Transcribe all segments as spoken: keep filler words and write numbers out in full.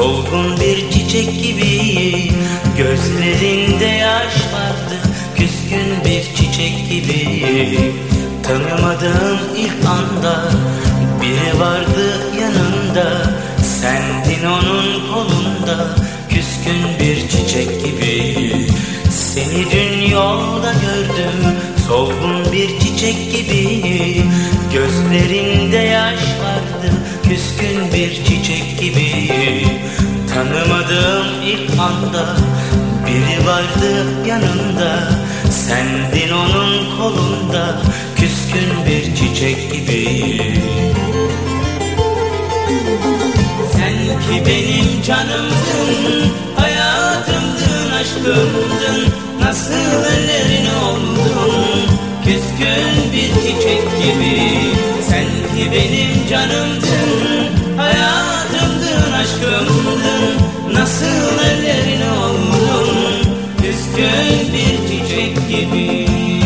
solgun bir çiçek gibi. Gözlerinde yaş vardı, küskün bir çiçek gibi. Tanımadığım ilk anda biri vardı yanında, sendin onun kolunda, küskün bir çiçek gibi. Seni dün yolda gördüm, solgun bir çiçek gibi. Gözlerinde yaş vardı, küskün bir çiçek gibi. Tanımadığım ilk anda biri vardı yanında, sendin onun kolunda, küskün bir çiçek gibi. Sen ki benim canımdın, hayatımdın, aşkımdın, nasıl ellerin oldun, küskün bir çiçek gibi. Sen ki benim canımdın, hayatımdın, aşkımdın, nasıl ellerin oldun, küskün bir çiçek gibi.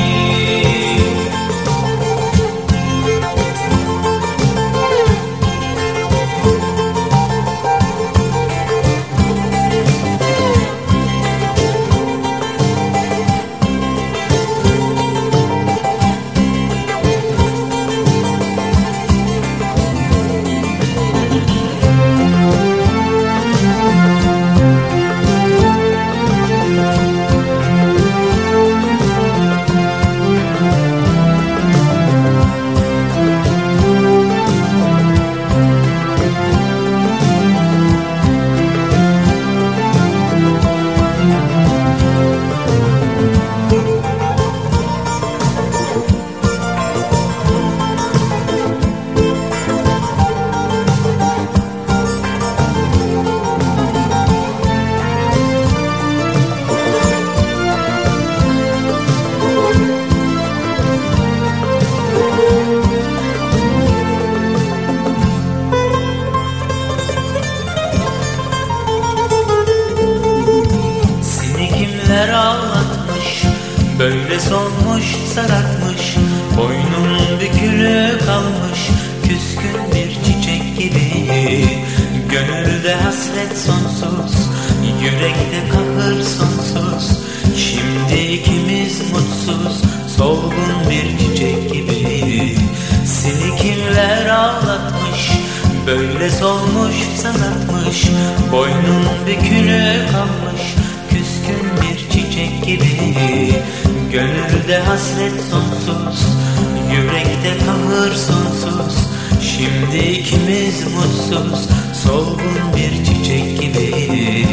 Kimler ağlatmış, böyle solmuş, sarartmış, boynun bükülü kalmış, küskün bir çiçek gibi. Gönülde hasret sonsuz, yürekte kahır sonsuz. Şimdi ikimiz mutsuz, solgun bir çiçek gibi. Seni kimler ağlatmış, böyle solmuş, sarartmış, boynun bükülü kalmış, küskün bir çiçek gibi. Gönülde hasret sonsuz, yürekte kahır sonsuz. Şimdi ikimiz mutsuz, solgun bir çiçek gibi.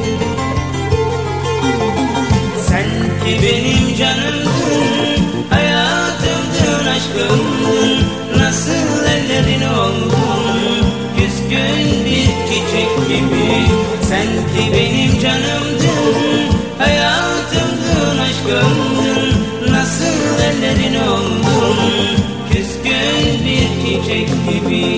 Sen ki benim canımdın, hayatımdın, aşkımdın, nasıl ellerin oldun, küskün bir çiçek gibi. Sen ki benim canımdın, hayatımdın, aşkımdın, nasıl ellerin oldun, küskün bir çiçek gibi.